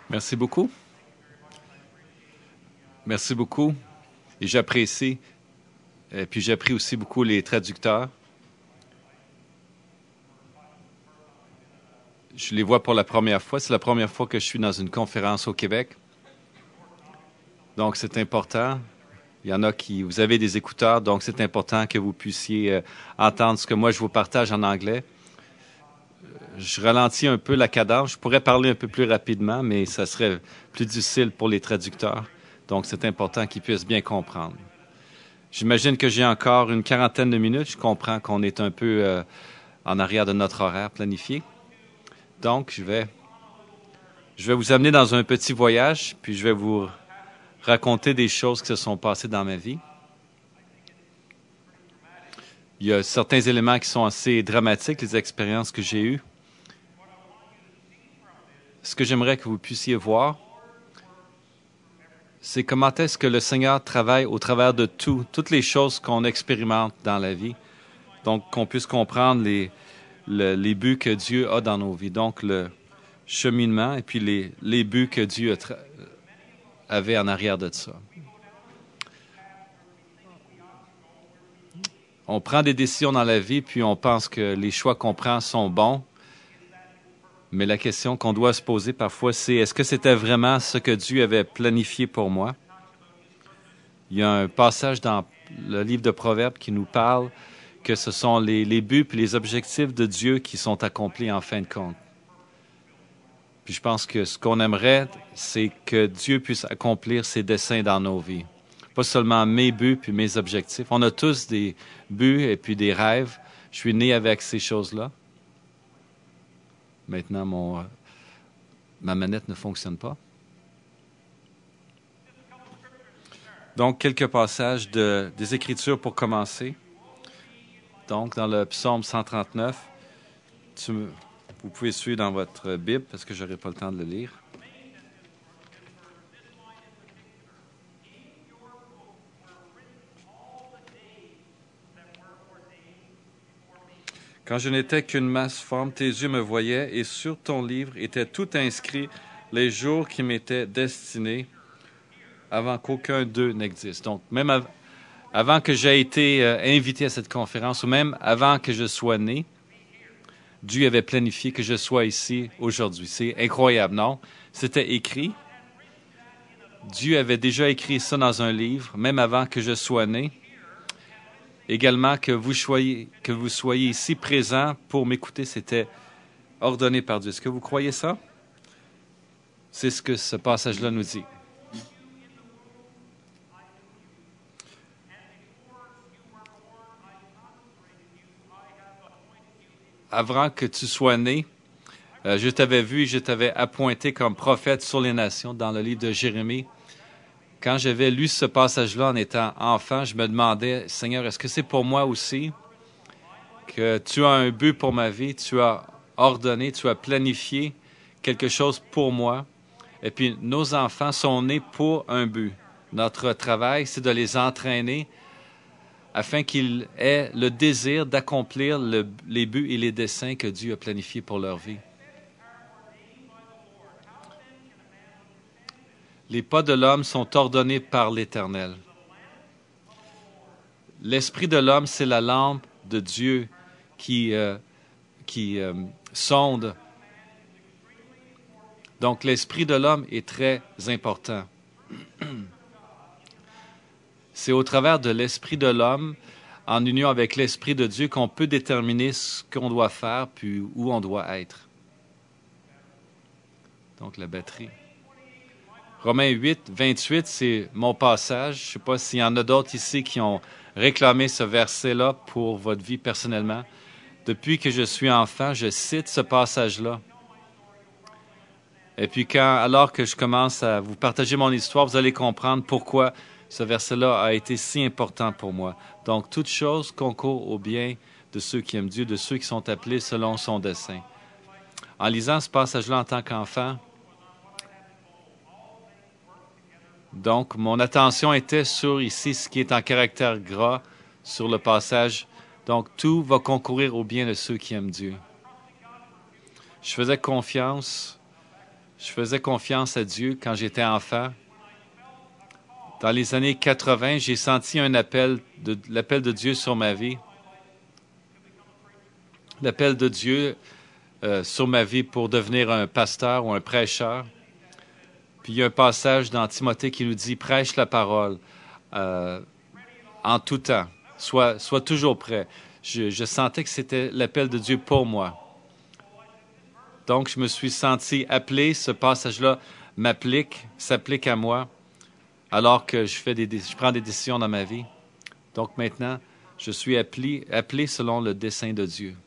Merci beaucoup. Merci beaucoup. Et j'apprécie. Et puis j'apprécie aussi beaucoup les traducteurs. Je les vois pour la première fois. C'est la première fois que je suis dans une conférence au Québec. Donc c'est important. Il y en a qui... Vous avez des écouteurs, donc c'est important que vous puissiez entendre ce que moi je vous partage en anglais. Je ralentis un peu la cadence. Je pourrais parler un peu plus rapidement, mais ça serait plus difficile pour les traducteurs. Donc c'est important qu'ils puissent bien comprendre. J'imagine que j'ai encore une quarantaine de minutes. Je comprends qu'on est un peu en arrière de notre horaire planifié. Donc, je vais vous amener dans un petit voyage, puis je vais vous raconter des choses qui se sont passées dans ma vie. Il y a certains éléments qui sont assez dramatiques, les expériences que j'ai eues. Ce que j'aimerais que vous puissiez voir, c'est comment est-ce que le Seigneur travaille au travers de toutes les choses qu'on expérimente dans la vie. Donc, qu'on puisse comprendre les buts que Dieu a dans nos vies. Donc, le cheminement et puis les buts que Dieu avait en arrière de ça. On prend des décisions dans la vie, puis on pense que les choix qu'on prend sont bons. Mais la question qu'on doit se poser parfois, c'est est-ce que c'était vraiment ce que Dieu avait planifié pour moi? Il y a un passage dans le livre de Proverbes qui nous parle que ce sont les buts et les objectifs de Dieu qui sont accomplis en fin de compte. Puis je pense que ce qu'on aimerait, c'est que Dieu puisse accomplir ses desseins dans nos vies. Pas seulement mes buts puis mes objectifs. On a tous des buts et puis des rêves. Je suis né avec ces choses-là. Maintenant, ma manette ne fonctionne pas. Donc, quelques passages des Écritures pour commencer. Donc, dans le psaume 139, vous pouvez suivre dans votre Bible parce que je n'aurai pas le temps de le lire. Quand je n'étais qu'une masse forme, tes yeux me voyaient et sur ton livre étaient tout inscrits les jours qui m'étaient destinés avant qu'aucun d'eux n'existe. Donc, même avant que j'aie été invité à cette conférence ou même avant que je sois né, Dieu avait planifié que je sois ici aujourd'hui. C'est incroyable, non? C'était écrit. Dieu avait déjà écrit ça dans un livre, même avant que je sois né. Également, que vous soyez ici présents pour m'écouter, c'était ordonné par Dieu. Est-ce que vous croyez ça? C'est ce que ce passage-là nous dit. Avant que tu sois né, je t'avais vu et je t'avais appointé comme prophète sur les nations dans le livre de Jérémie. Quand j'avais lu ce passage-là en étant enfant, je me demandais, Seigneur, est-ce que c'est pour moi aussi que tu as un but pour ma vie, tu as ordonné, tu as planifié quelque chose pour moi, et puis nos enfants sont nés pour un but. Notre travail, c'est de les entraîner afin qu'ils aient le désir d'accomplir les buts et les desseins que Dieu a planifiés pour leur vie. Les pas de l'homme sont ordonnés par l'Éternel. L'esprit de l'homme, c'est la lampe de Dieu qui sonde. Donc, l'esprit de l'homme est très important. C'est au travers de l'esprit de l'homme, en union avec l'esprit de Dieu, qu'on peut déterminer ce qu'on doit faire puis où on doit être. Donc, la batterie. Romains 8, 28, c'est mon passage. Je ne sais pas s'il y en a d'autres ici qui ont réclamé ce verset-là pour votre vie personnellement. Depuis que je suis enfant, je cite ce passage-là. Et puis alors que je commence à vous partager mon histoire, vous allez comprendre pourquoi ce verset-là a été si important pour moi. Donc, toute chose concourt au bien de ceux qui aiment Dieu, de ceux qui sont appelés selon son dessein. En lisant ce passage-là en tant qu'enfant, donc, mon attention était sur ici ce qui est en caractère gras sur le passage. Donc, tout va concourir au bien de ceux qui aiment Dieu. Je faisais confiance Je faisais confiance à Dieu quand j'étais enfant. Dans les années 80, j'ai senti l'appel de Dieu sur ma vie. L'appel de Dieu sur ma vie pour devenir un pasteur ou un prêcheur. Puis il y a un passage dans Timothée qui nous dit « Prêche la parole en tout temps. Sois toujours prêt. » Je sentais que c'était l'appel de Dieu pour moi. Donc, je me suis senti appelé. Ce passage-là s'applique à moi alors que je prends des décisions dans ma vie. Donc maintenant, je suis appelé selon le dessein de Dieu.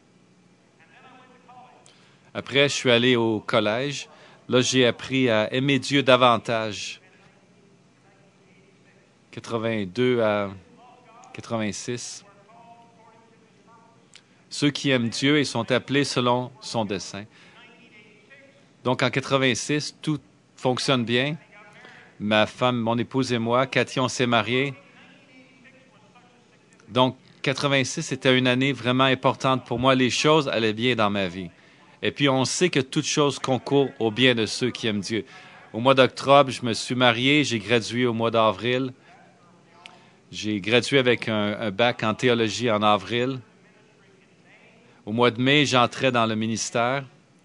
Après, je suis allé au collège. Là, j'ai appris à aimer Dieu davantage. 82 à 86. Ceux qui aiment Dieu et sont appelés selon son dessein. Donc, en 86, tout fonctionne bien. Ma femme, mon épouse et moi, Cathy, on s'est mariés. Donc, 86 était une année vraiment importante pour moi. Les choses allaient bien dans ma vie. Et puis, on sait que toute chose concourt au bien de ceux qui aiment Dieu. Au mois d'octobre, je me suis marié. J'ai gradué au mois d'avril. J'ai gradué avec un bac en théologie en avril. Au mois de mai, j'entrais dans le ministère.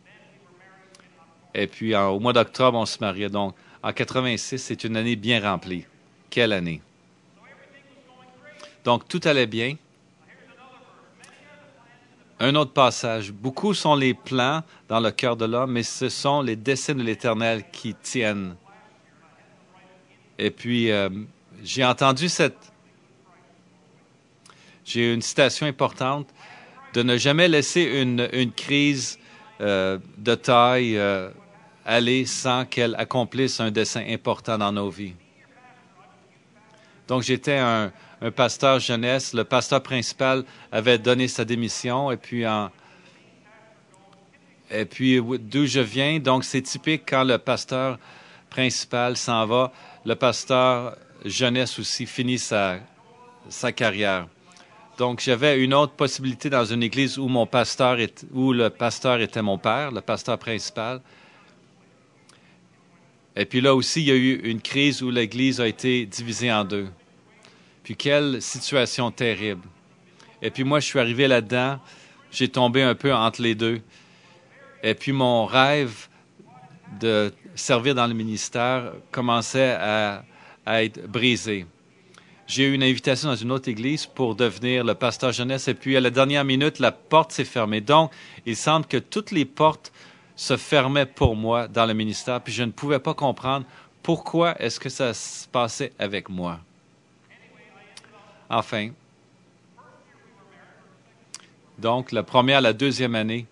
Et puis, au mois d'octobre, on se mariait. Donc, en 86, c'est une année bien remplie. Quelle année! Donc, tout allait bien. Un autre passage. Beaucoup sont les plans dans le cœur de l'homme, mais ce sont les desseins de l'Éternel qui tiennent. Et puis, j'ai entendu j'ai une citation importante de ne jamais laisser une crise de taille aller sans qu'elle accomplisse un dessein important dans nos vies. Donc, j'étais un pasteur jeunesse. Le pasteur principal avait donné sa démission. Et puis d'où je viens, donc c'est typique quand le pasteur principal s'en va, le pasteur jeunesse aussi finit sa carrière. Donc, j'avais une autre possibilité dans une église où le pasteur était mon père, le pasteur principal. Et puis là aussi, il y a eu une crise où l'Église a été divisée en deux. Puis quelle situation terrible. Et puis moi, je suis arrivé là-dedans, j'ai tombé un peu entre les deux. Et puis mon rêve de servir dans le ministère commençait à être brisé. J'ai eu une invitation dans une autre église pour devenir le pasteur jeunesse. Et puis à la dernière minute, la porte s'est fermée. Donc, il semble que toutes les portes se fermait pour moi dans le ministère, puis je ne pouvais pas comprendre pourquoi est-ce que ça se passait avec moi. Enfin, donc la deuxième année,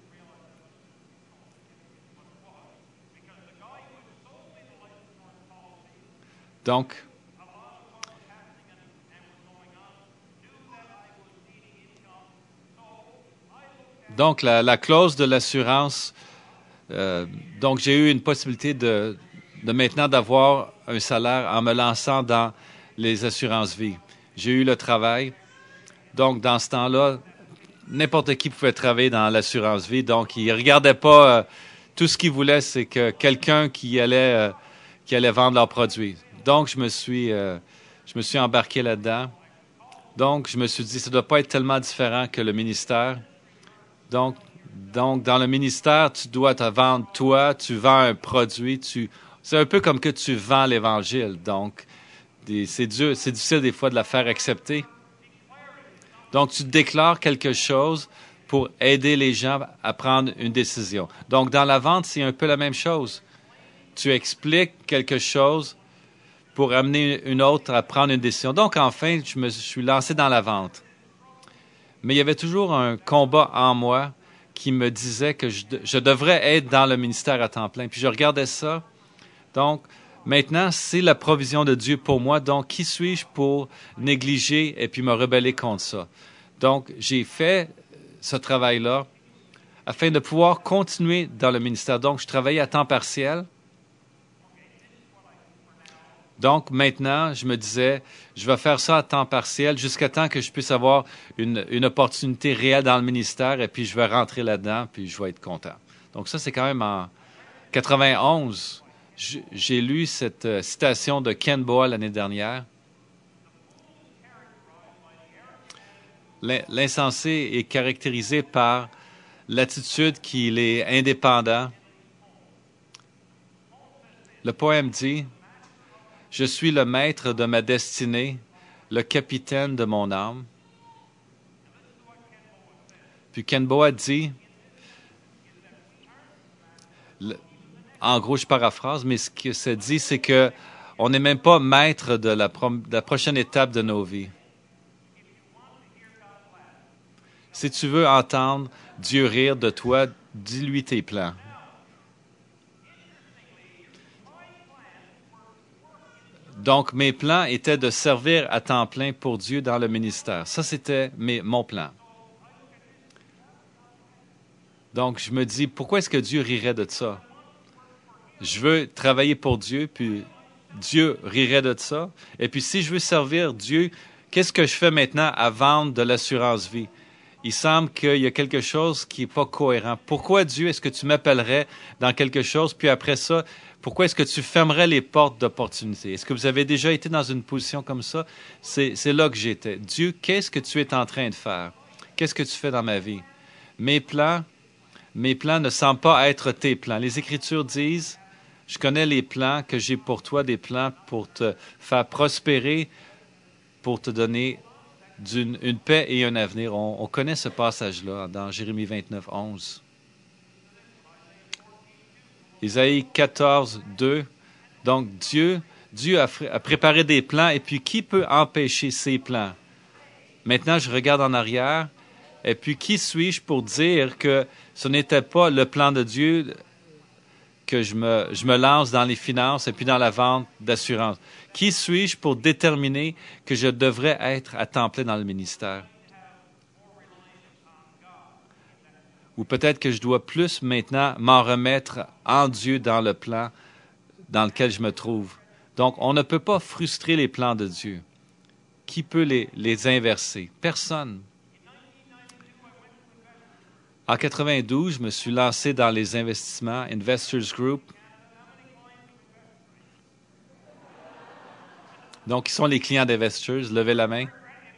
donc la clause de l'assurance. Donc, j'ai eu une possibilité de maintenant d'avoir un salaire en me lançant dans les assurances-vie. J'ai eu le travail. Donc, dans ce temps-là, n'importe qui pouvait travailler dans l'assurance-vie. Donc, ils ne regardaient pas. Tout ce qu'ils voulaient, c'est que quelqu'un qui allait vendre leurs produits. Donc, je me suis embarqué là-dedans. Donc, je me suis dit, ça ne doit pas être tellement différent que le ministère. Donc, dans le ministère, tu dois te vendre toi, tu vends un produit, c'est un peu comme que tu vends l'Évangile. Donc, c'est difficile des fois de la faire accepter. Donc, tu déclares quelque chose pour aider les gens à prendre une décision. Donc, dans la vente, c'est un peu la même chose. Tu expliques quelque chose pour amener une autre à prendre une décision. Donc, enfin, je me suis lancé dans la vente. Mais il y avait toujours un combat en moi qui me disait que je devrais être dans le ministère à temps plein. Puis je regardais ça. Donc, maintenant, c'est la provision de Dieu pour moi. Donc, qui suis-je pour négliger et puis me rebeller contre ça? Donc, j'ai fait ce travail-là afin de pouvoir continuer dans le ministère. Donc, je travaillais à temps partiel. Donc, maintenant, je me disais, je vais faire ça à temps partiel jusqu'à temps que je puisse avoir une opportunité réelle dans le ministère et puis je vais rentrer là-dedans puis je vais être content. Donc, ça, c'est quand même 91, j'ai lu cette citation de Ken Boa l'année dernière. L'insensé est caractérisé par l'attitude qu'il est indépendant. Le poème dit « Je suis le maître de ma destinée, le capitaine de mon âme. » Puis Ken Boa dit, en gros, je paraphrase, mais ce que ça dit, c'est que on n'est même pas maître de la prochaine étape de nos vies. Si tu veux entendre Dieu rire de toi, dis-lui tes plans. Donc, mes plans étaient de servir à temps plein pour Dieu dans le ministère. Ça, c'était mon plan. Donc, je me dis, pourquoi est-ce que Dieu rirait de ça? Je veux travailler pour Dieu, puis Dieu rirait de ça. Et puis, si je veux servir Dieu, qu'est-ce que je fais maintenant à vendre de l'assurance vie? Il semble qu'il y a quelque chose qui n'est pas cohérent. Pourquoi, Dieu, est-ce que tu m'appellerais dans quelque chose, puis après ça, pourquoi est-ce que tu fermerais les portes d'opportunité? Est-ce que vous avez déjà été dans une position comme ça? C'est là que j'étais. Dieu, qu'est-ce que tu es en train de faire? Qu'est-ce que tu fais dans ma vie? Mes plans ne semblent pas être tes plans. Les Écritures disent, je connais les plans que j'ai pour toi, des plans pour te faire prospérer, pour te donner une paix et un avenir. On connaît ce passage-là dans Jérémie 29, 11. Isaïe 14, 2. Donc, Dieu a préparé des plans, et puis qui peut empêcher ces plans? Maintenant, je regarde en arrière, et puis qui suis-je pour dire que ce n'était pas le plan de Dieu que je me lance dans les finances et puis dans la vente d'assurance? Qui suis-je pour déterminer que je devrais être à temps plein dans le ministère? Ou peut-être que je dois plus maintenant m'en remettre en Dieu dans le plan dans lequel je me trouve. Donc, on ne peut pas frustrer les plans de Dieu. Qui peut les inverser? Personne. En 92, je me suis lancé dans les investissements, Investors Group. Donc, qui sont les clients d'Investors? Levez la main.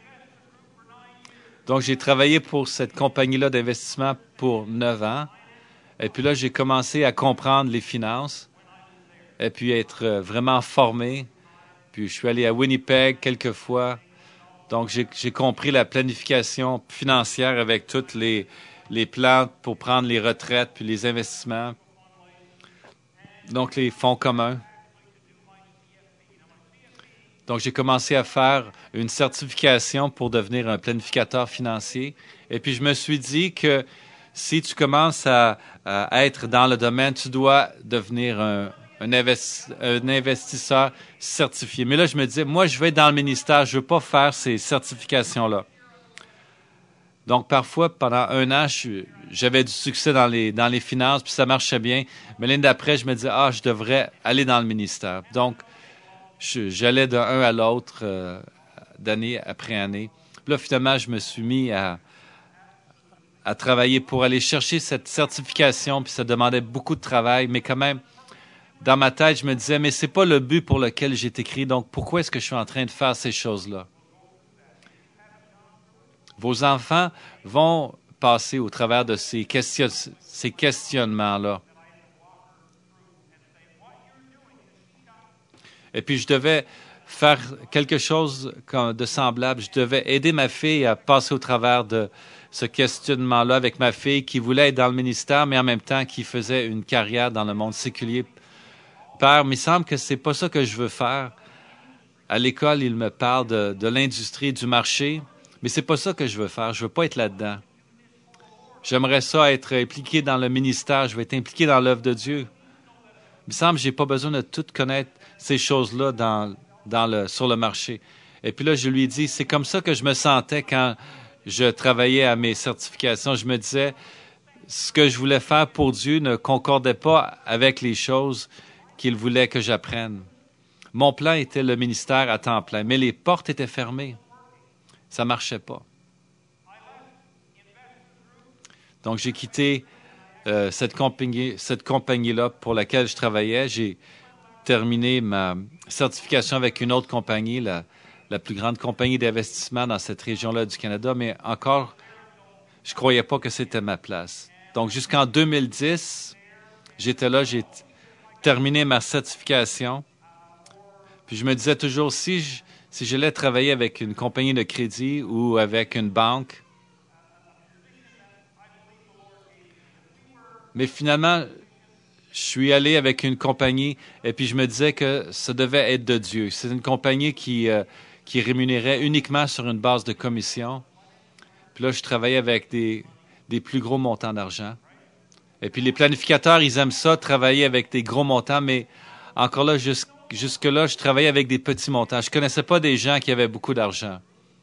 Donc, j'ai travaillé pour cette compagnie-là d'investissement pour 9 ans. Et puis là, j'ai commencé à comprendre les finances et puis être vraiment formé. Puis, je suis allé à Winnipeg quelques fois. Donc, j'ai compris la planification financière avec toutes les plans pour prendre les retraites puis les investissements. Donc, les fonds communs. Donc, j'ai commencé à faire une certification pour devenir un planificateur financier. Et puis, je me suis dit que si tu commences à être dans le domaine, tu dois devenir un investisseur certifié. Mais là, je me disais, moi, je vais être dans le ministère, je ne veux pas faire ces certifications-là. Donc, parfois, pendant 1 an, j'avais du succès dans les finances, puis ça marchait bien. Mais l'année d'après, je me disais, je devrais aller dans le ministère. Donc, j'allais d'un à l'autre, d'année après année. Puis là, finalement, je me suis mis à travailler pour aller chercher cette certification, puis ça demandait beaucoup de travail, mais quand même, dans ma tête, je me disais, mais c'est pas le but pour lequel j'ai été créé, donc pourquoi est-ce que je suis en train de faire ces choses-là? Vos enfants vont passer au travers de ces questionnements-là. Et puis, je devais faire quelque chose de semblable. Je devais aider ma fille à passer au travers de ce questionnement-là avec ma fille qui voulait être dans le ministère, mais en même temps qui faisait une carrière dans le monde séculier. Père, il me semble que c'est pas ça que je veux faire. À l'école, il me parle de l'industrie, du marché, mais c'est pas ça que je veux faire. Je veux pas être là-dedans. J'aimerais ça être impliqué dans le ministère. Je veux être impliqué dans l'œuvre de Dieu. Il me semble que j'ai pas besoin de tout connaître ces choses-là sur le marché. Et puis là, je lui ai dit, c'est comme ça que je me sentais quand je travaillais à mes certifications. Je me disais, ce que je voulais faire pour Dieu ne concordait pas avec les choses qu'il voulait que j'apprenne. Mon plan était le ministère à temps plein, mais les portes étaient fermées. Ça ne marchait pas. Donc, j'ai quitté cette compagnie-là pour laquelle je travaillais. J'ai terminé ma certification avec une autre compagnie, la plus grande compagnie d'investissement dans cette région-là du Canada, mais encore, je ne croyais pas que c'était ma place. Donc, jusqu'en 2010, j'étais là, j'ai terminé ma certification. Puis je me disais toujours, si j'allais travailler avec une compagnie de crédit ou avec une banque, mais finalement, je suis allé avec une compagnie et puis je me disais que ça devait être de Dieu. C'est une compagnie qui rémunérait uniquement sur une base de commission. Puis là, je travaillais avec des plus gros montants d'argent. Et puis les planificateurs, ils aiment ça, travailler avec des gros montants, mais encore là, jusque-là, je travaillais avec des petits montants. Je ne connaissais pas des gens qui avaient beaucoup d'argent.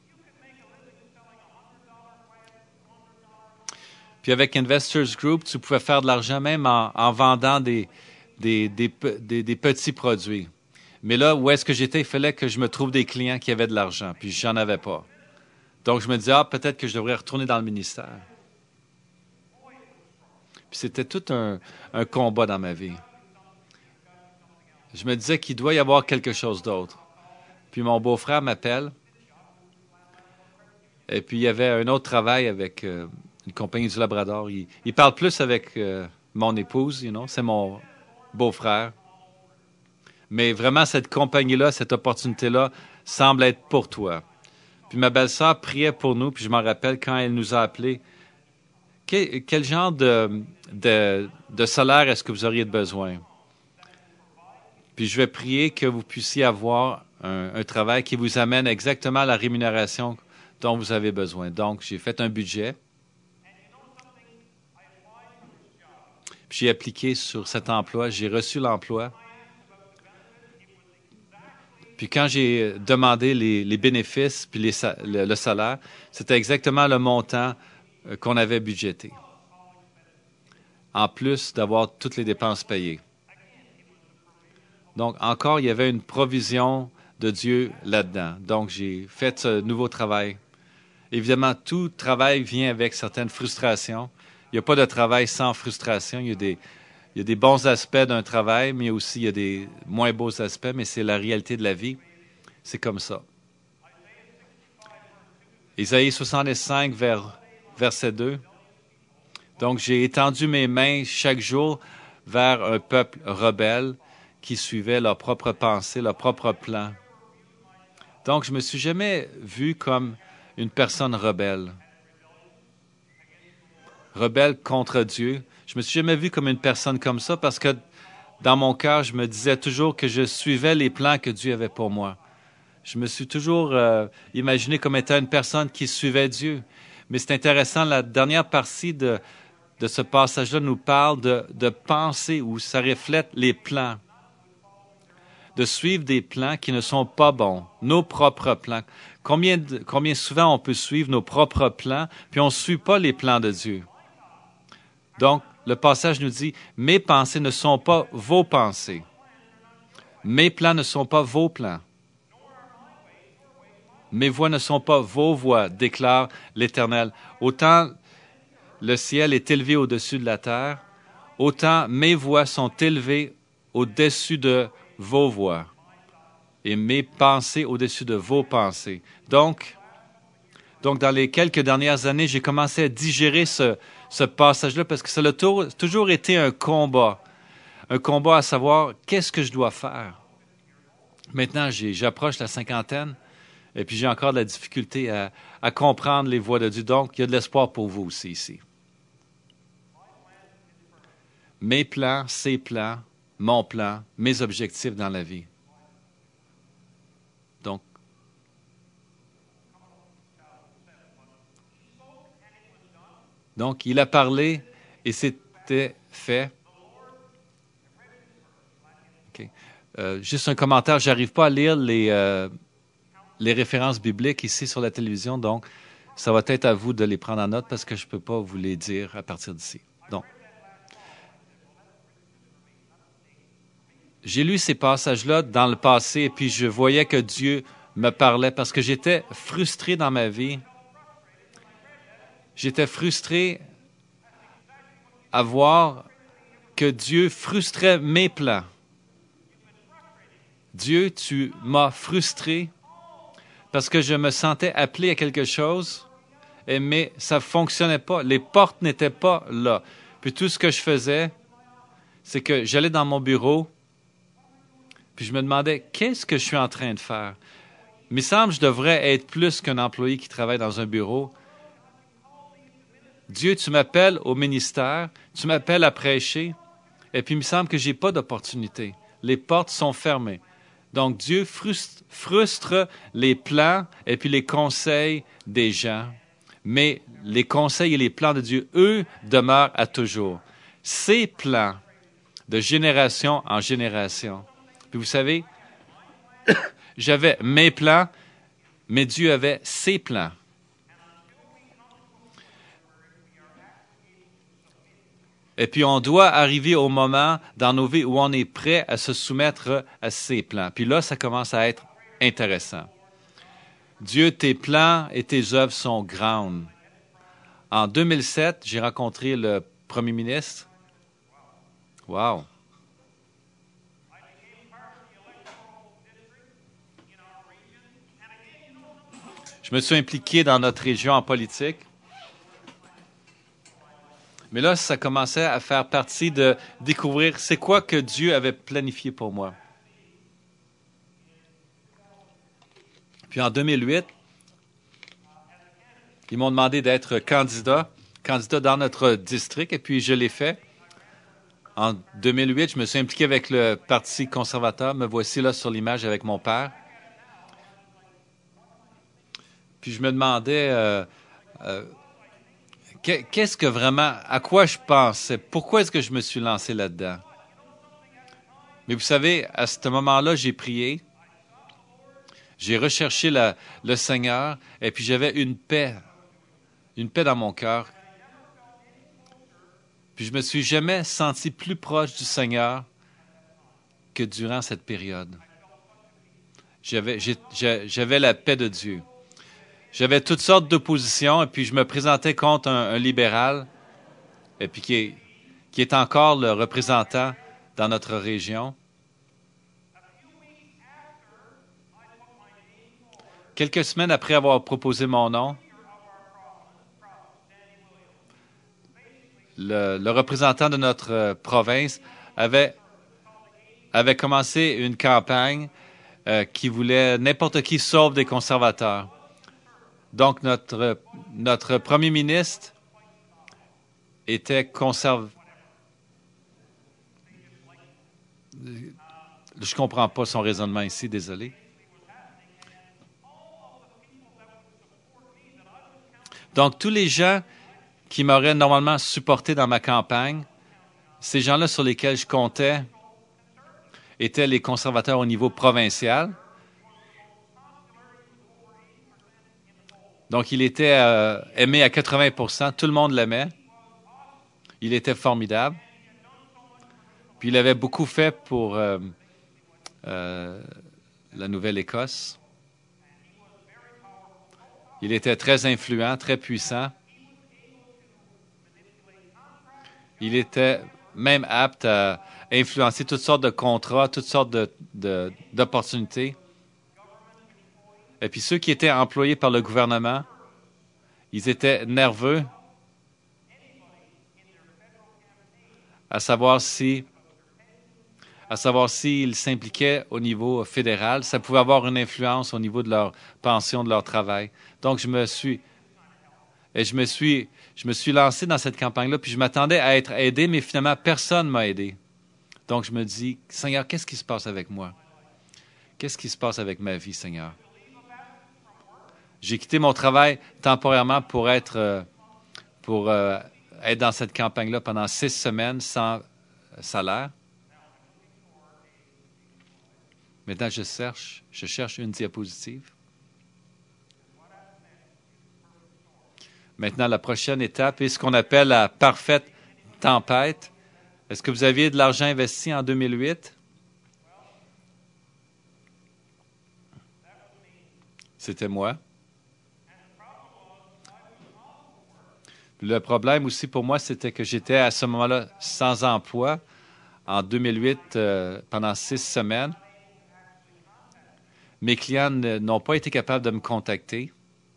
Puis avec Investors Group, tu pouvais faire de l'argent même en vendant des petits produits. Mais là, où est-ce que j'étais, il fallait que je me trouve des clients qui avaient de l'argent, puis j'en avais pas. Donc, je me disais, peut-être que je devrais retourner dans le ministère. Puis c'était tout un combat dans ma vie. Je me disais qu'il doit y avoir quelque chose d'autre. Puis mon beau-frère m'appelle. Et puis il y avait un autre travail avec une compagnie du Labrador. Il parle plus avec mon épouse, c'est mon beau-frère. Mais vraiment, cette compagnie-là, cette opportunité-là, semble être pour toi. Puis ma belle-sœur priait pour nous, puis je m'en rappelle quand elle nous a appelés. Quel genre de salaire est-ce que vous auriez besoin? Puis je vais prier que vous puissiez avoir un travail qui vous amène exactement à la rémunération dont vous avez besoin. Donc, j'ai fait un budget. Puis j'ai appliqué sur cet emploi. J'ai reçu l'emploi. Puis quand j'ai demandé les bénéfices puis le salaire, c'était exactement le montant qu'on avait budgété, en plus d'avoir toutes les dépenses payées. Donc, encore, il y avait une provision de Dieu là-dedans. Donc, j'ai fait ce nouveau travail. Évidemment, tout travail vient avec certaines frustrations. Il n'y a pas de travail sans frustration. Il y a des bons aspects d'un travail, mais aussi il y a des moins beaux aspects, mais c'est la réalité de la vie. C'est comme ça. Ésaïe 65, verset 2. Donc, j'ai étendu mes mains chaque jour vers un peuple rebelle qui suivait leurs propres pensées, leurs propres plans. Donc, je ne me suis jamais vu comme une personne rebelle. Rebelle contre Dieu. Je ne me suis jamais vu comme une personne comme ça parce que dans mon cœur, je me disais toujours que je suivais les plans que Dieu avait pour moi. Je me suis toujours imaginé comme étant une personne qui suivait Dieu. Mais c'est intéressant, la dernière partie de ce passage-là nous parle de penser où ça reflète les plans. De suivre des plans qui ne sont pas bons, nos propres plans. Combien souvent on peut suivre nos propres plans, puis on ne suit pas les plans de Dieu. Donc, le passage nous dit, mes pensées ne sont pas vos pensées. Mes plans ne sont pas vos plans. Mes voies ne sont pas vos voies, déclare l'Éternel. Autant le ciel est élevé au-dessus de la terre, autant mes voies sont élevées au-dessus de vos voies et mes pensées au-dessus de vos pensées. Donc, dans les quelques dernières années, j'ai commencé à digérer ce passage-là parce que ça a toujours été un combat à savoir qu'est-ce que je dois faire. Maintenant, j'approche la cinquantaine et puis j'ai encore de la difficulté à comprendre les voies de Dieu. Donc, il y a de l'espoir pour vous aussi ici. Mes plans, ses plans, mon plan, mes objectifs dans la vie. Donc, il a parlé et c'était fait. Okay. Juste un commentaire, je n'arrive pas à lire les références bibliques ici sur la télévision, donc ça va être à vous de les prendre en note parce que je ne peux pas vous les dire à partir d'ici. Donc, j'ai lu ces passages-là dans le passé et puis je voyais que Dieu me parlait parce que j'étais frustré dans ma vie. J'étais frustré à voir que Dieu frustrait mes plans. Dieu, tu m'as frustré parce que je me sentais appelé à quelque chose, mais ça ne fonctionnait pas. Les portes n'étaient pas là. Puis tout ce que je faisais, c'est que j'allais dans mon bureau, puis je me demandais, qu'est-ce que je suis en train de faire? Il me semble que je devrais être plus qu'un employé qui travaille dans un bureau. Dieu, tu m'appelles au ministère, tu m'appelles à prêcher, et puis il me semble que je n'ai pas d'opportunité. Les portes sont fermées. Donc Dieu frustre les plans et puis les conseils des gens. Mais les conseils et les plans de Dieu, eux, demeurent à toujours. Ses plans, de génération en génération. Puis vous savez, j'avais mes plans, mais Dieu avait ses plans. Et puis on doit arriver au moment dans nos vies où on est prêt à se soumettre à ses plans. Puis là, ça commence à être intéressant. Dieu, tes plans et tes œuvres sont grandes. En 2007, j'ai rencontré le premier ministre. Wow! Je me suis impliqué dans notre région en politique. Mais là, ça commençait à faire partie de découvrir c'est quoi que Dieu avait planifié pour moi. Puis en 2008, ils m'ont demandé d'être candidat dans notre district, et puis je l'ai fait. En 2008, je me suis impliqué avec le Parti conservateur. Me voici là sur l'image avec mon père. Puis je me demandais qu'est-ce que vraiment, à quoi je pensais, pourquoi est-ce que je me suis lancé là-dedans. Mais vous savez, à ce moment-là, j'ai prié, j'ai recherché le Seigneur, et puis j'avais une paix dans mon cœur. Puis je me suis jamais senti plus proche du Seigneur que durant cette période. J'avais la paix de Dieu. J'avais toutes sortes d'oppositions, et puis je me présentais contre un libéral, et puis qui est encore le représentant dans notre région. Quelques semaines après avoir proposé mon nom, le représentant de notre province avait commencé une campagne qui voulait n'importe qui sauf des conservateurs. Donc, notre premier ministre était conservateur. Je comprends pas son raisonnement ici, désolé. Donc, tous les gens qui m'auraient normalement supporté dans ma campagne, ces gens-là sur lesquels je comptais étaient les conservateurs au niveau provincial. Donc, il était aimé à 80%. Tout le monde l'aimait. Il était formidable. Puis, il avait beaucoup fait pour la Nouvelle-Écosse. Il était très influent, très puissant. Il était même apte à influencer toutes sortes de contrats, toutes sortes d'opportunités. Et puis ceux qui étaient employés par le gouvernement, ils étaient nerveux à savoir s'ils s'impliquaient au niveau fédéral. Ça pouvait avoir une influence au niveau de leur pension, de leur travail. Donc, je me suis lancé dans cette campagne-là, puis je m'attendais à être aidé, mais finalement, personne ne m'a aidé. Donc, je me dis, Seigneur, qu'est-ce qui se passe avec moi? Qu'est-ce qui se passe avec ma vie, Seigneur? J'ai quitté mon travail temporairement pour être dans cette campagne-là pendant 6 semaines sans salaire. Maintenant, je cherche une diapositive. Maintenant, la prochaine étape est ce qu'on appelle la parfaite tempête. Est-ce que vous aviez de l'argent investi en 2008? C'était moi. Le problème aussi pour moi, c'était que j'étais à ce moment-là sans emploi en 2008 pendant 6 semaines. Mes clients n'ont pas été capables de me contacter.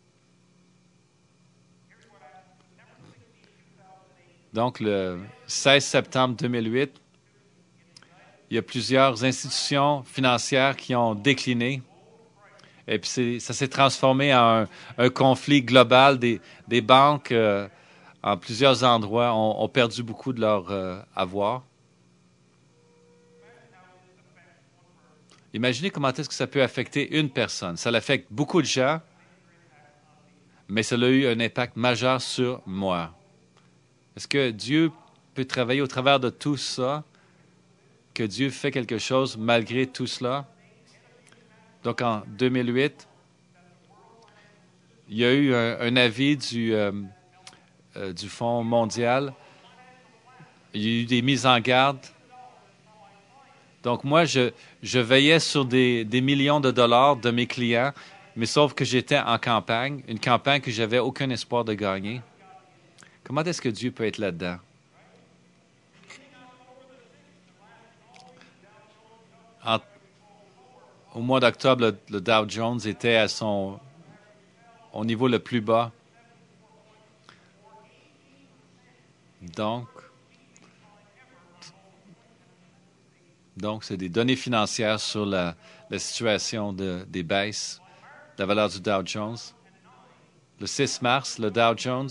Donc, le 16 septembre 2008, il y a plusieurs institutions financières qui ont décliné. Et puis, ça s'est transformé en un conflit global. Des banques en plusieurs endroits ont perdu beaucoup de leur avoirs. Imaginez comment est-ce que ça peut affecter une personne. Ça affecte beaucoup de gens, mais ça a eu un impact majeur sur moi. Est-ce que Dieu peut travailler au travers de tout ça, que Dieu fait quelque chose malgré tout cela? Donc, en 2008, il y a eu un avis du Fonds mondial. Il y a eu des mises en garde. Donc, moi, je veillais sur des millions de dollars de mes clients, mais sauf que j'étais en campagne, une campagne que je n'avais aucun espoir de gagner. Comment est-ce que Dieu peut être là-dedans? Au mois d'octobre, le Dow Jones était au niveau le plus bas. Donc, c'est des données financières sur la situation des baisses de la valeur du Dow Jones. Le 6 mars, le Dow Jones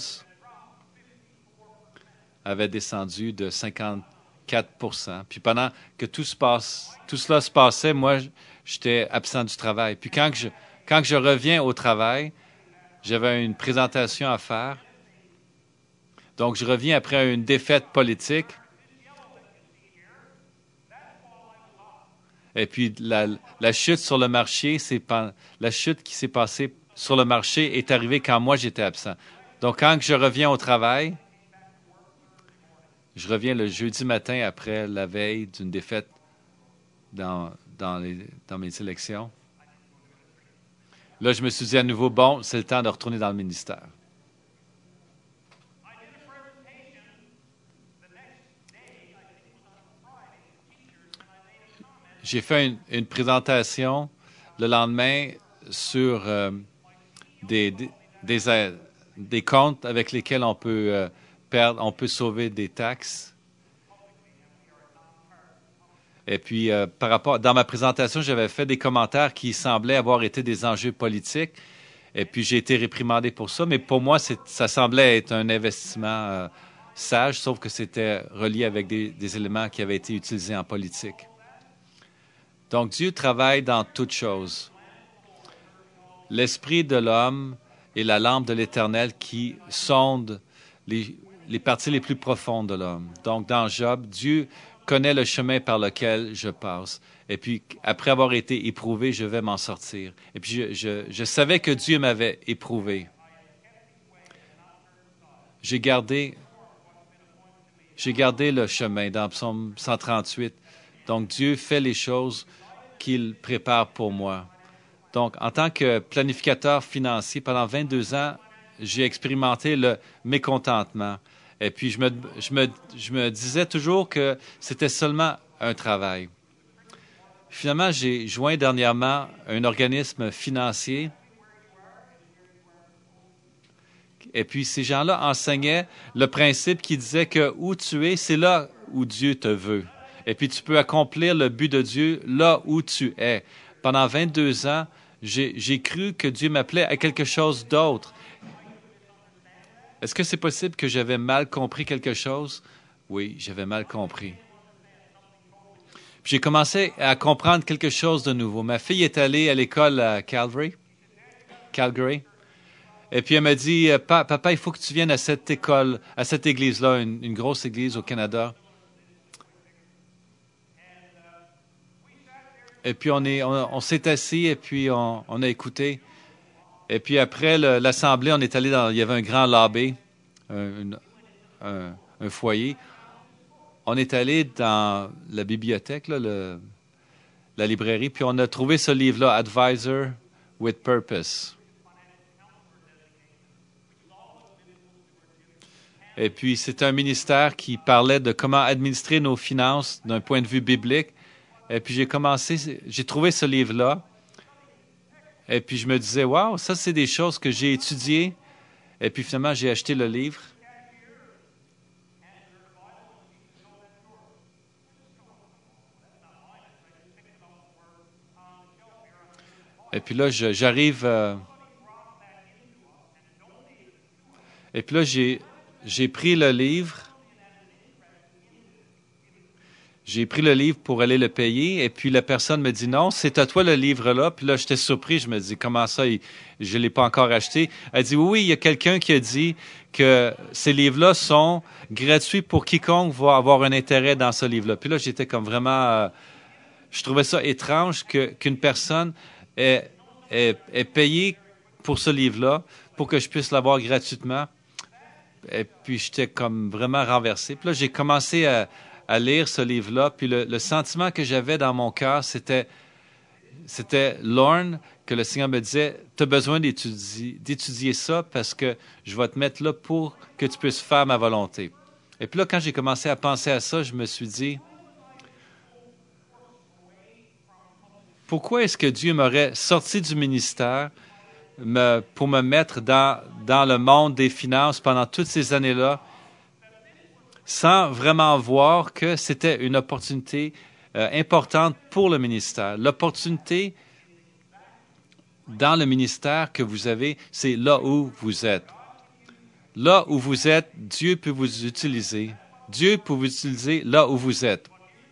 avait descendu de 54 %. Puis pendant que tout cela se passait, moi, j'étais absent du travail. Puis quand je reviens au travail, j'avais une présentation à faire. Donc, je reviens après une défaite politique. Et puis, la chute sur le marché, la chute qui s'est passée sur le marché est arrivée quand moi, j'étais absent. Donc, quand je reviens au travail, je reviens le jeudi matin après la veille d'une défaite dans mes élections. Là, je me suis dit à nouveau, bon, c'est le temps de retourner dans le ministère. J'ai fait une présentation le lendemain sur des comptes avec lesquels on peut sauver des taxes. Et puis, dans ma présentation, j'avais fait des commentaires qui semblaient avoir été des enjeux politiques. Et puis, j'ai été réprimandé pour ça. Mais pour moi, ça semblait être un investissement sage, sauf que c'était relié avec des éléments qui avaient été utilisés en politique. Donc, Dieu travaille dans toutes choses. L'esprit de l'homme est la lampe de l'Éternel qui sonde les parties les plus profondes de l'homme. Donc, dans Job, Dieu connaît le chemin par lequel je passe. Et puis, après avoir été éprouvé, je vais m'en sortir. Et puis, je savais que Dieu m'avait éprouvé. J'ai gardé le chemin dans Psaume 138. Donc, Dieu fait les choses qu'il prépare pour moi. Donc, en tant que planificateur financier, pendant 22 ans, j'ai expérimenté le mécontentement. Et puis, je me disais toujours que c'était seulement un travail. Finalement, j'ai joint dernièrement un organisme financier. Et puis, ces gens-là enseignaient le principe qui disait que où tu es, c'est là où Dieu te veut. Et puis, tu peux accomplir le but de Dieu là où tu es. Pendant 22 ans, j'ai cru que Dieu m'appelait à quelque chose d'autre. Est-ce que c'est possible que j'avais mal compris quelque chose? Oui, j'avais mal compris. Puis j'ai commencé à comprendre quelque chose de nouveau. Ma fille est allée à l'école à Calgary. Et puis elle m'a dit, papa, il faut que tu viennes à cette école, à cette église-là, une grosse église au Canada. Et puis on s'est assis et puis on a écouté. Et puis après l'assemblée, on est allé il y avait un grand lobby, un foyer. On est allé dans la bibliothèque, là, la librairie, puis on a trouvé ce livre-là, Advisor with Purpose. Et puis, c'était un ministère qui parlait de comment administrer nos finances d'un point de vue biblique. Et puis, j'ai trouvé ce livre-là. Et puis, je me disais, wow, ça, c'est des choses que j'ai étudiées. Et puis, finalement, j'ai acheté le livre. Et puis là, j'arrive. Et puis là, j'ai pris le livre. J'ai pris le livre pour aller le payer. Et puis la personne me dit non, c'est à toi le livre-là. Puis là, j'étais surpris. Je me dis, comment ça, je ne l'ai pas encore acheté? Elle dit, oui, il y a quelqu'un qui a dit que ces livres-là sont gratuits pour quiconque va avoir un intérêt dans ce livre-là. Puis là, j'étais comme vraiment. Je trouvais ça étrange qu'une personne ait payé pour ce livre-là pour que je puisse l'avoir gratuitement. Et puis, j'étais comme vraiment renversé. Puis là, j'ai commencé à lire ce livre-là. Puis le sentiment que j'avais dans mon cœur, c'était Lorne, que le Seigneur me disait, tu as besoin d'étudier ça parce que je vais te mettre là pour que tu puisses faire ma volonté. Et puis là, quand j'ai commencé à penser à ça, je me suis dit, pourquoi est-ce que Dieu m'aurait sorti du ministère pour me mettre dans le monde des finances pendant toutes ces années-là, sans vraiment voir que c'était une opportunité importante pour le ministère. L'opportunité dans le ministère que vous avez, c'est là où vous êtes. Là où vous êtes, Dieu peut vous utiliser. Dieu peut vous utiliser là où vous êtes.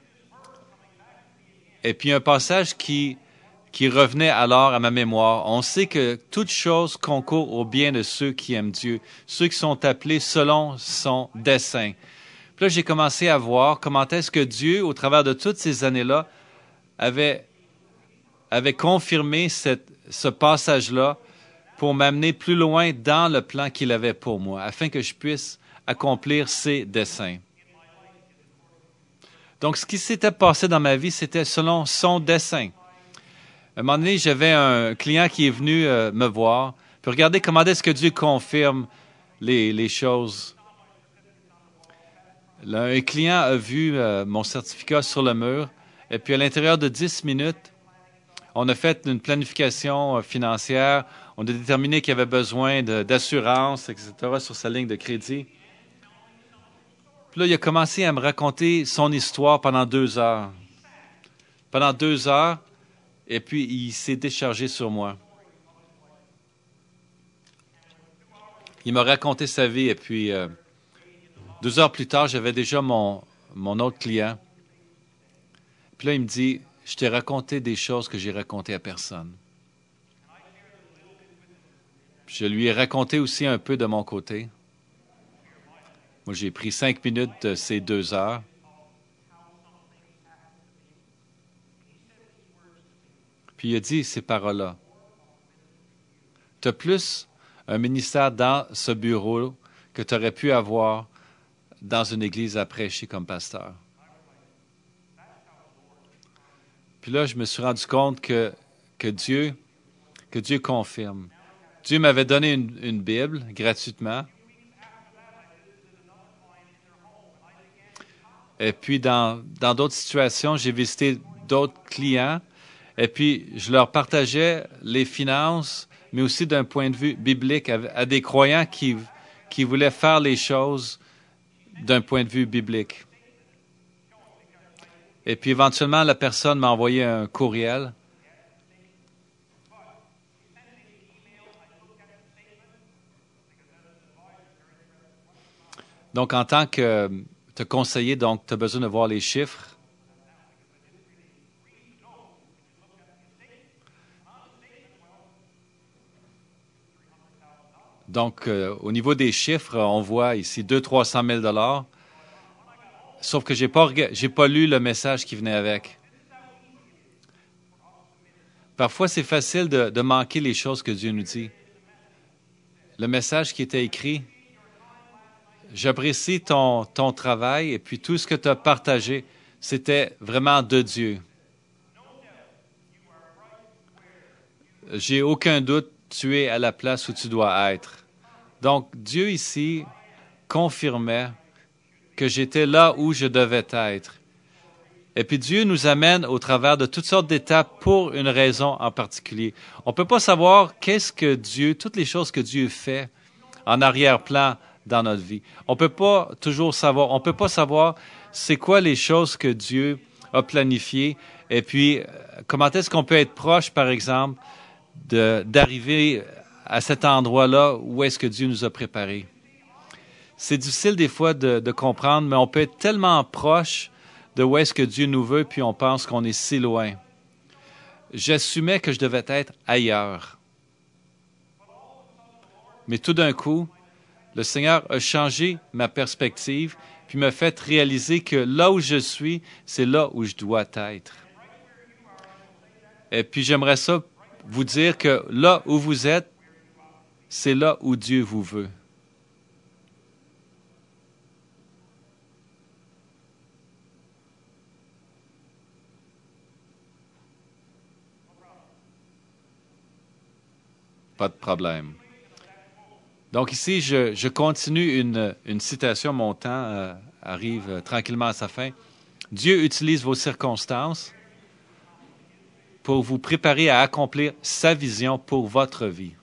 Et puis un passage qui revenait alors à ma mémoire. On sait que toute chose concourt au bien de ceux qui aiment Dieu, ceux qui sont appelés selon son dessein. Puis là, j'ai commencé à voir comment est-ce que Dieu, au travers de toutes ces années-là, avait confirmé ce passage-là pour m'amener plus loin dans le plan qu'il avait pour moi, afin que je puisse accomplir ses desseins. Donc, ce qui s'était passé dans ma vie, c'était selon son dessein. À un moment donné, j'avais un client qui est venu me voir. Puis regardez comment est-ce que Dieu confirme les choses. Là, un client a vu mon certificat sur le mur. Et puis, à l'intérieur de 10 minutes, on a fait une planification financière. On a déterminé qu'il y avait besoin d'assurance, etc., sur sa ligne de crédit. Puis là, il a commencé à me raconter son histoire pendant 2 heures. Pendant 2 heures, et puis il s'est déchargé sur moi. Il m'a raconté sa vie, et puis 2 heures plus tard, j'avais déjà mon autre client. Puis là, il me dit, je t'ai raconté des choses que j'ai racontées à personne. Je lui ai raconté aussi un peu de mon côté. Moi, j'ai pris 5 minutes de ces 2 heures. Puis il a dit ces paroles-là. Tu as plus un ministère dans ce bureau que tu aurais pu avoir dans une église à prêcher comme pasteur. Puis là, je me suis rendu compte que Dieu confirme. Dieu m'avait donné une Bible gratuitement. Et puis, dans d'autres situations, j'ai visité d'autres clients. Et puis, je leur partageais les finances, mais aussi d'un point de vue biblique, à des croyants qui voulaient faire les choses d'un point de vue biblique. Et puis, éventuellement, la personne m'a envoyé un courriel. Donc, en tant que te conseiller, donc, tu as besoin de voir les chiffres. Donc, au niveau des chiffres, on voit ici 200 000 $300 000. Sauf que j'ai pas lu le message qui venait avec. Parfois, c'est facile de manquer les choses que Dieu nous dit. Le message qui était écrit, j'apprécie ton travail et puis tout ce que tu as partagé, c'était vraiment de Dieu. J'ai aucun doute, tu es à la place où tu dois être. Donc, Dieu ici confirmait que j'étais là où je devais être. Et puis Dieu nous amène au travers de toutes sortes d'étapes pour une raison en particulier. On ne peut pas savoir toutes les choses que Dieu fait en arrière-plan dans notre vie. On ne peut pas toujours savoir. On ne peut pas savoir c'est quoi les choses que Dieu a planifiées. Et puis, comment est-ce qu'on peut être proche, par exemple, d'arriver à cet endroit-là où est-ce que Dieu nous a préparés. C'est difficile des fois de comprendre, mais on peut être tellement proche de où est-ce que Dieu nous veut, puis on pense qu'on est si loin. J'assumais que je devais être ailleurs. Mais tout d'un coup, le Seigneur a changé ma perspective, puis m'a fait réaliser que là où je suis, c'est là où je dois être. Et puis j'aimerais ça vous dire que là où vous êtes, c'est là où Dieu vous veut. Pas de problème. Donc ici, je continue une citation. Mon temps arrive tranquillement à sa fin. Dieu utilise vos circonstances pour vous préparer à accomplir sa vision pour votre vie.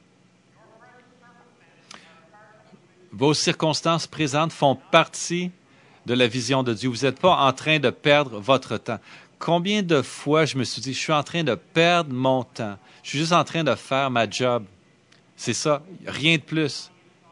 Vos circonstances présentes font partie de la vision de Dieu. Vous n'êtes pas en train de perdre votre temps. Combien de fois je me suis dit, je suis en train de perdre mon temps. Je suis juste en train de faire ma job. C'est ça, rien de plus.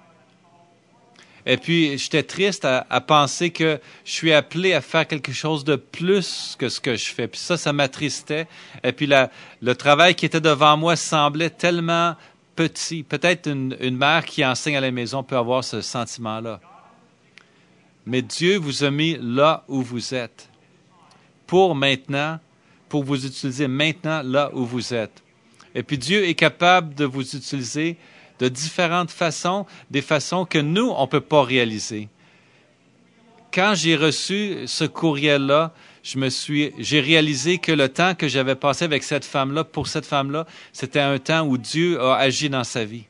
Et puis, j'étais triste à penser que je suis appelé à faire quelque chose de plus que ce que je fais. Puis ça m'attristait. Et puis, le travail qui était devant moi semblait tellement petit. Peut-être une mère qui enseigne à la maison peut avoir ce sentiment-là. Mais Dieu vous a mis là où vous êtes. Pour maintenant, pour vous utiliser maintenant là où vous êtes. Et puis, Dieu est capable de vous utiliser de différentes façons, des façons que nous, on ne peut pas réaliser. Quand j'ai reçu ce courriel-là, j'ai réalisé que le temps que j'avais passé avec cette femme-là, pour cette femme-là, c'était un temps où Dieu a agi dans sa vie.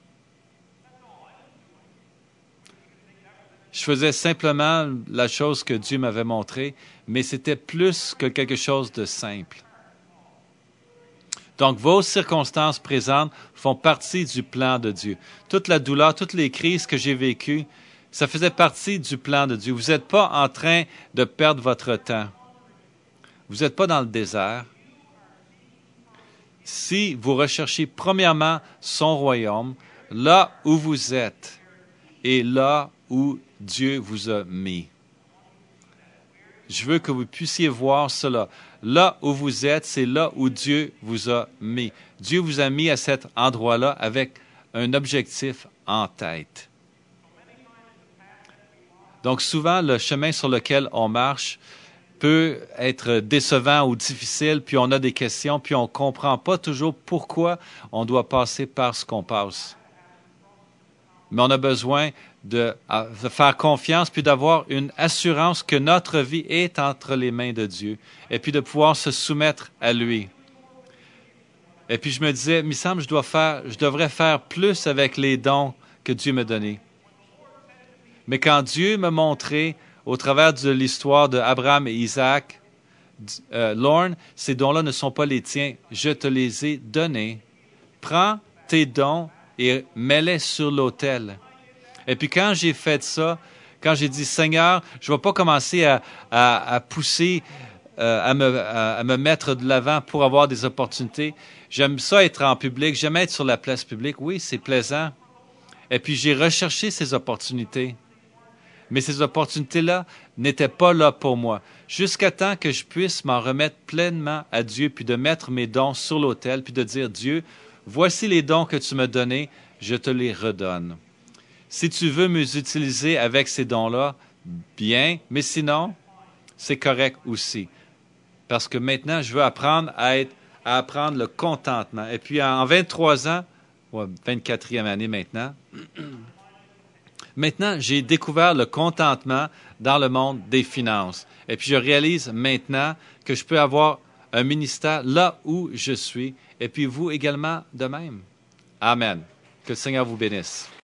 Je faisais simplement la chose que Dieu m'avait montrée, mais c'était plus que quelque chose de simple. Donc, vos circonstances présentes font partie du plan de Dieu. Toute la douleur, toutes les crises que j'ai vécues, ça faisait partie du plan de Dieu. Vous n'êtes pas en train de perdre votre temps. Vous n'êtes pas dans le désert. Si vous recherchez premièrement son royaume, là où vous êtes et là où Dieu vous a mis. Je veux que vous puissiez voir cela. Là où vous êtes, c'est là où Dieu vous a mis. Dieu vous a mis à cet endroit-là avec un objectif en tête. Donc souvent, le chemin sur lequel on marche peut être décevant ou difficile, puis on a des questions, puis on ne comprend pas toujours pourquoi on doit passer par ce qu'on passe. Mais on a besoin de faire confiance, puis d'avoir une assurance que notre vie est entre les mains de Dieu, et puis de pouvoir se soumettre à lui. Et puis je me disais, il me semble que je devrais faire plus avec les dons que Dieu m'a donnés. Mais quand Dieu m'a montré, au travers de l'histoire d'Abraham et Isaac, Lorne, ces dons-là ne sont pas les tiens, je te les ai donnés. Prends tes dons et mets-les sur l'autel. Et puis quand j'ai fait ça, quand j'ai dit, Seigneur, je ne vais pas commencer à pousser, à me mettre de l'avant pour avoir des opportunités. J'aime ça être en public, j'aime être sur la place publique. Oui, c'est plaisant. Et puis j'ai recherché ces opportunités. Mais ces opportunités-là n'étaient pas là pour moi. Jusqu'à temps que je puisse m'en remettre pleinement à Dieu, puis de mettre mes dons sur l'autel, puis de dire, Dieu, voici les dons que tu m'as donnés, je te les redonne. Si tu veux m'utiliser avec ces dons-là, bien, mais sinon, c'est correct aussi. Parce que maintenant, je veux apprendre à apprendre le contentement. Et puis, en 23 ans, 24e année maintenant, maintenant, j'ai découvert le contentement dans le monde des finances. Et puis, je réalise maintenant que je peux avoir un ministère là où je suis. Et puis, vous également de même. Amen. Que le Seigneur vous bénisse.